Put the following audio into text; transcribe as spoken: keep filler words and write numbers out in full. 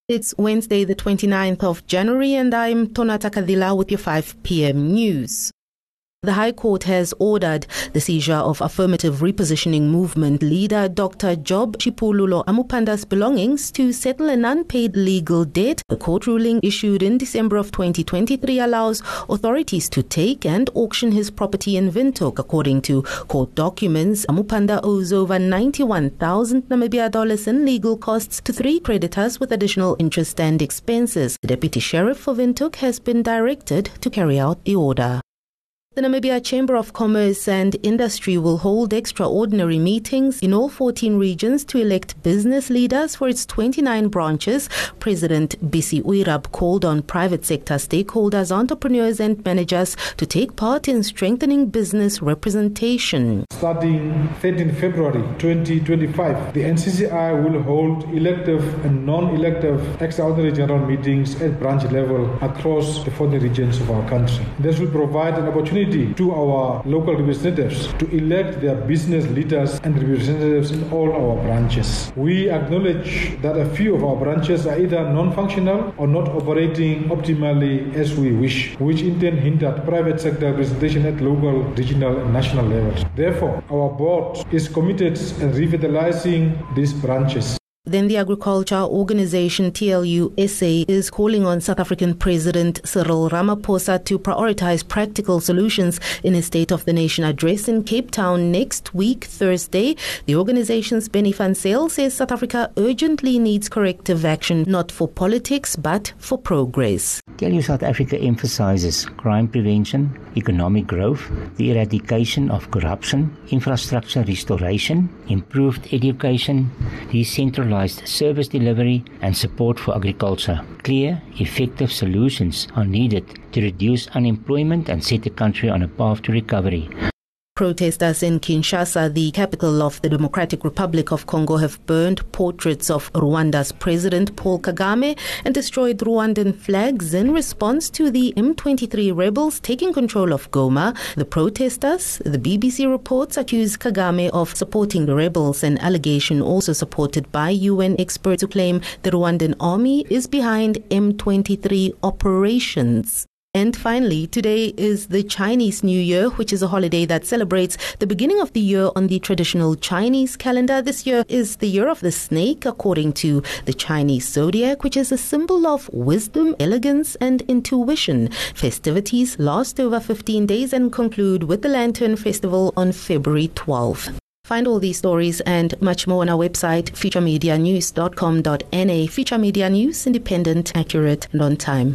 It's Wednesday, the twenty-ninth of January, and I'm Tonata Kadila with your five p.m. news. The High Court has ordered the seizure of Affirmative Repositioning Movement leader Doctor Job Chipululo Amupanda's belongings to settle an unpaid legal debt. The court ruling issued in December of twenty twenty-three allows authorities to take and auction his property in Windhoek. According to court documents, Amupanda owes over ninety-one thousand Namibia dollars in legal costs to three creditors with additional interest and expenses. The Deputy Sheriff for Windhoek has been directed to carry out the order. The Namibia Chamber of Commerce and Industry will hold extraordinary meetings in all fourteen regions to elect business leaders for its twenty-nine branches. President Bisi Uirab called on private sector stakeholders, entrepreneurs and managers to take part in strengthening business representation. Starting thirteenth February twenty twenty-five, the N C C I will hold elective and non-elective extraordinary general meetings at branch level across the fourteen regions of our country. This will provide an opportunity to our local representatives to elect their business leaders and representatives in all our branches. We acknowledge that a few of our branches are either non-functional or not operating optimally as we wish, which in turn hindered private sector representation at local, regional and national levels. Therefore, our board is committed in revitalizing these branches. Then the agriculture organization T L U S A is calling on South African President Cyril Ramaphosa to prioritize practical solutions in his State of the Nation address in Cape Town next week, Thursday. The organization's Benny van Zyl says South Africa urgently needs corrective action, not for politics, but for progress. T L U South Africa emphasizes crime prevention, economic growth, the eradication of corruption, infrastructure restoration, improved education, decentralized service delivery and support for agriculture. Clear, effective solutions are needed to reduce unemployment and set the country on a path to recovery. Protesters in Kinshasa, the capital of the Democratic Republic of Congo, have burned portraits of Rwanda's President Paul Kagame and destroyed Rwandan flags in response to the M twenty-three rebels taking control of Goma. The protesters, the B B C reports, accuse Kagame of supporting the rebels, an allegation also supported by U N experts who claim the Rwandan army is behind M twenty-three operations. And finally, today is the Chinese New Year, which is a holiday that celebrates the beginning of the year on the traditional Chinese calendar. This year is the year of the snake, according to the Chinese zodiac, which is a symbol of wisdom, elegance, and intuition. Festivities last over fifteen days and conclude with the Lantern Festival on February twelfth. Find all these stories and much more on our website, future media news dot com dot n a. Future Media News, independent, accurate, and on time.